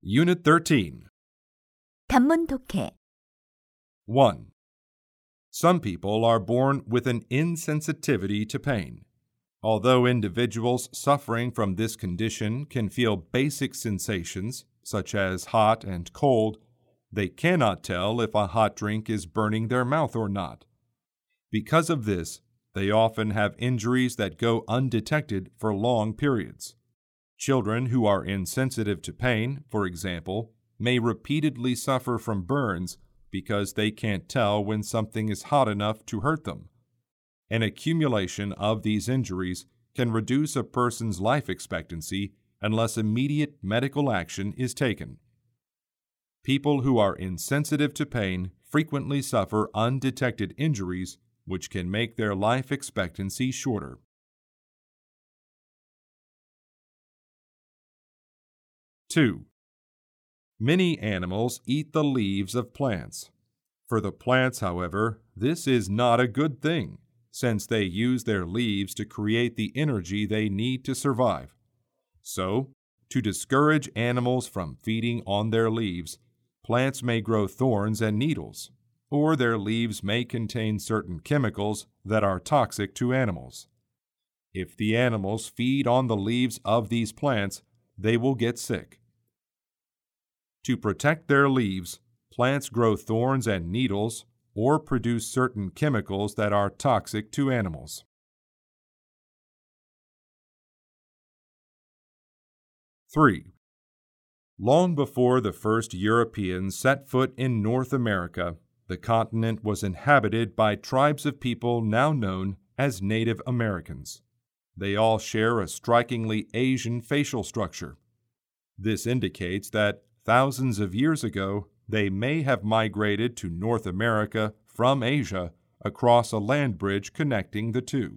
Unit 13. 단문 독해. 1. Some people are born with an insensitivity to pain. Although individuals suffering from this condition can feel basic sensations, such as hot and cold, they cannot tell if a hot drink is burning their mouth or not. Because of this, they often have injuries that go undetected for long periods. Children who are insensitive to pain, for example, may repeatedly suffer from burns because they can't tell when something is hot enough to hurt them. An accumulation of these injuries can reduce a person's life expectancy unless immediate medical action is taken. People who are insensitive to pain frequently suffer undetected injuries, which can make their life expectancy shorter. Two. Many animals eat the leaves of plants. For the plants, however, this is not a good thing, since they use their leaves to create the energy they need to survive. So, to discourage animals from feeding on their leaves, plants may grow thorns and needles, or their leaves may contain certain chemicals that are toxic to animals. If the animals feed on the leaves of these plants, they will get sick. To protect their leaves, plants grow thorns and needles or produce certain chemicals that are toxic to animals. 3. Long before the first Europeans set foot in North America, the continent was inhabited by tribes of people now known as Native Americans. They all share a strikingly Asian facial structure. This indicates that thousands of years ago, they may have migrated to North America from Asia across a land bridge connecting the two.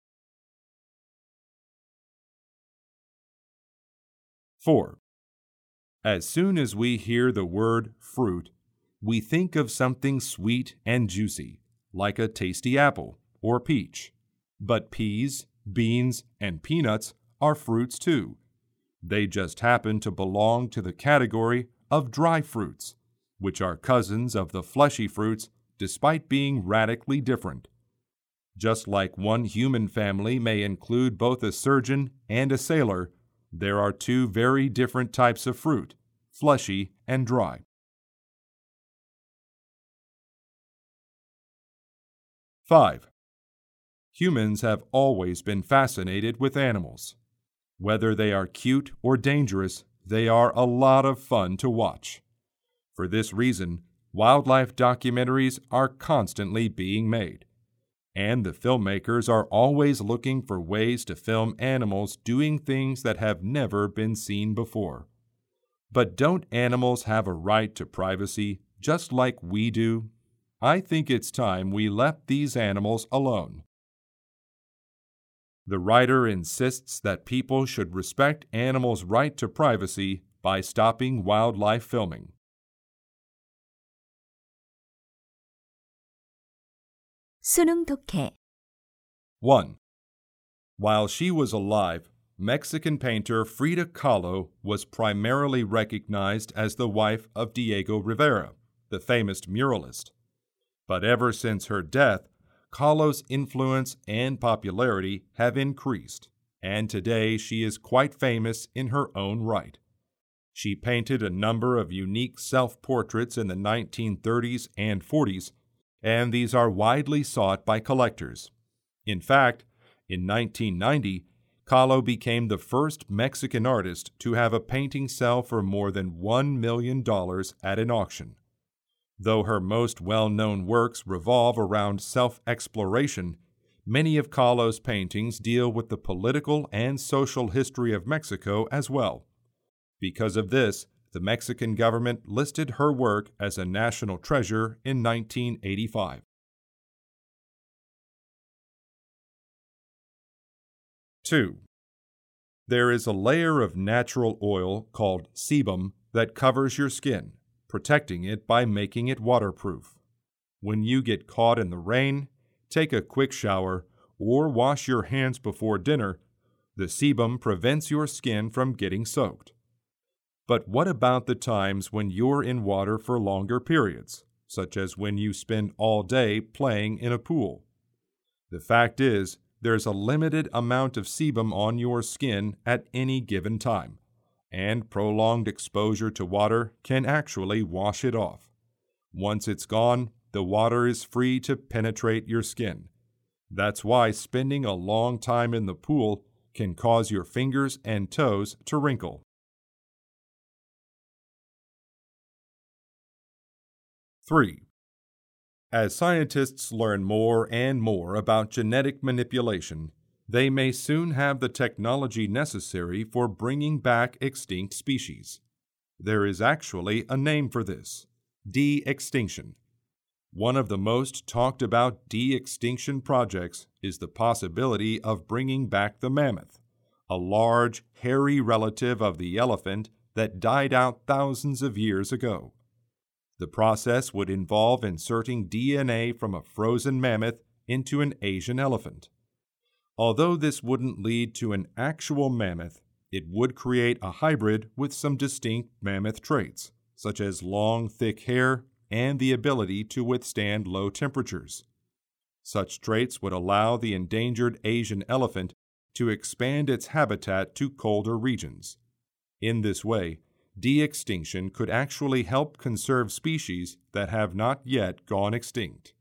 4. As soon as we hear the word fruit, we think of something sweet and juicy, like a tasty apple or peach. But peas, beans, and peanuts are fruits too. They just happen to belong to the category of dry fruits, which are cousins of the fleshy fruits despite being radically different. Just like one human family may include both a surgeon and a sailor, there are two very different types of fruit, fleshy and dry. 5. Humans have always been fascinated with animals. Whether they are cute or dangerous, they are a lot of fun to watch. For this reason, wildlife documentaries are constantly being made, and the filmmakers are always looking for ways to film animals doing things that have never been seen before. But don't animals have a right to privacy just like we do? I think it's time we left these animals alone. The writer insists that people should respect animals' right to privacy by stopping wildlife filming. 수능 독해. 1. While she was alive, Mexican painter Frida Kahlo was primarily recognized as the wife of Diego Rivera, the famous muralist. But ever since her death, Kahlo's influence and popularity have increased, and today she is quite famous in her own right. She painted a number of unique self-portraits in the 1930s and 40s, and these are widely sought by collectors. In fact, in 1990, Kahlo became the first Mexican artist to have a painting sell for more than $1 million at an auction. Though her most well-known works revolve around self-exploration, many of Kahlo's paintings deal with the political and social history of Mexico as well. Because of this, the Mexican government listed her work as a national treasure in 1985. 2. There is a layer of natural oil called sebum that covers your skin, protecting it by making it waterproof. When you get caught in the rain, take a quick shower, or wash your hands before dinner, the sebum prevents your skin from getting soaked. But what about the times when you're in water for longer periods, such as when you spend all day playing in a pool? The fact is, there's a limited amount of sebum on your skin at any given time, and prolonged exposure to water can actually wash it off. Once it's gone, the water is free to penetrate your skin. That's why spending a long time in the pool can cause your fingers and toes to wrinkle. 3. As scientists learn more and more about genetic manipulation, they may soon have the technology necessary for bringing back extinct species. There is actually a name for this: de-extinction. One of the most talked about de-extinction projects is the possibility of bringing back the mammoth, a large, hairy relative of the elephant that died out thousands of years ago. The process would involve inserting DNA from a frozen mammoth into an Asian elephant. Although this wouldn't lead to an actual mammoth, it would create a hybrid with some distinct mammoth traits, such as long, thick hair and the ability to withstand low temperatures. Such traits would allow the endangered Asian elephant to expand its habitat to colder regions. In this way, de-extinction could actually help conserve species that have not yet gone extinct.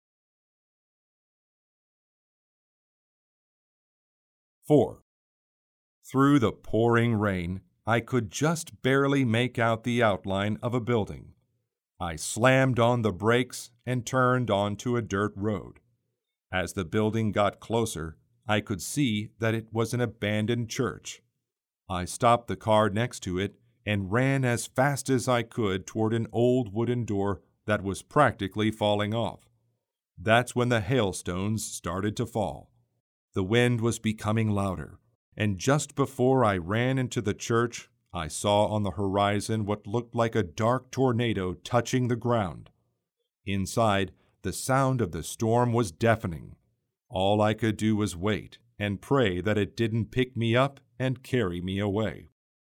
4. Through the pouring rain, I could just barely make out the outline of a building. I slammed on the brakes and turned onto a dirt road. As the building got closer, I could see that it was an abandoned church. I stopped the car next to it and ran as fast as I could toward an old wooden door that was practically falling off. That's when the hailstones started to fall. The wind was becoming louder, and just before I ran into the church, I saw on the horizon what looked like a dark tornado touching the ground. Inside, the sound of the storm was deafening. All I could do was wait and pray that it didn't pick me up and carry me away.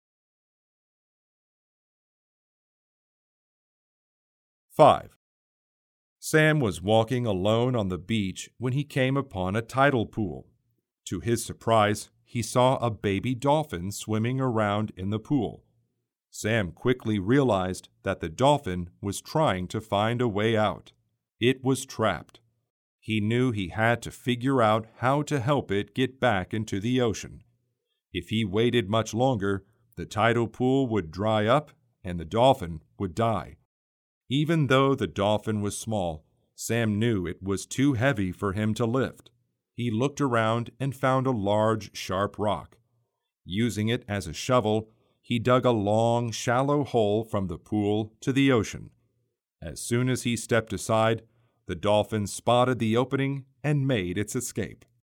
5. Sam was walking alone on the beach when he came upon a tidal pool. To his surprise, he saw a baby dolphin swimming around in the pool. Sam quickly realized that the dolphin was trying to find a way out. It was trapped. He knew he had to figure out how to help it get back into the ocean. If he waited much longer, the tidal pool would dry up and the dolphin would die. Even though the dolphin was small, Sam knew it was too heavy for him to lift. He looked around and found a large, sharp rock. Using it as a shovel, he dug a long, shallow hole from the pool to the ocean. As soon as he stepped aside, the dolphin spotted the opening and made its escape.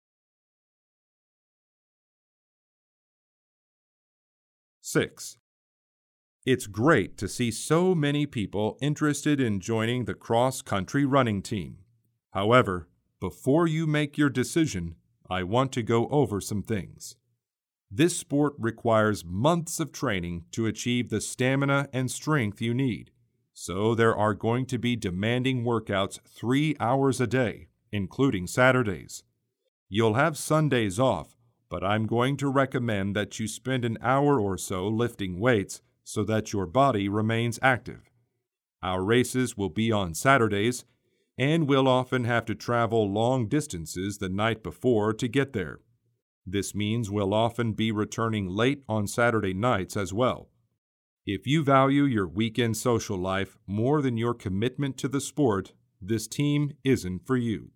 6. It's great to see so many people interested in joining the cross-country running team. However, before you make your decision, I want to go over some things. This sport requires months of training to achieve the stamina and strength you need, so there are going to be demanding workouts 3 hours a day, including Saturdays. You'll have Sundays off, but I'm going to recommend that you spend an hour or so lifting weights so that your body remains active. Our races will be on Saturdays, and we'll often have to travel long distances the night before to get there. This means we'll often be returning late on Saturday nights as well. If you value your weekend social life more than your commitment to the sport, this team isn't for you.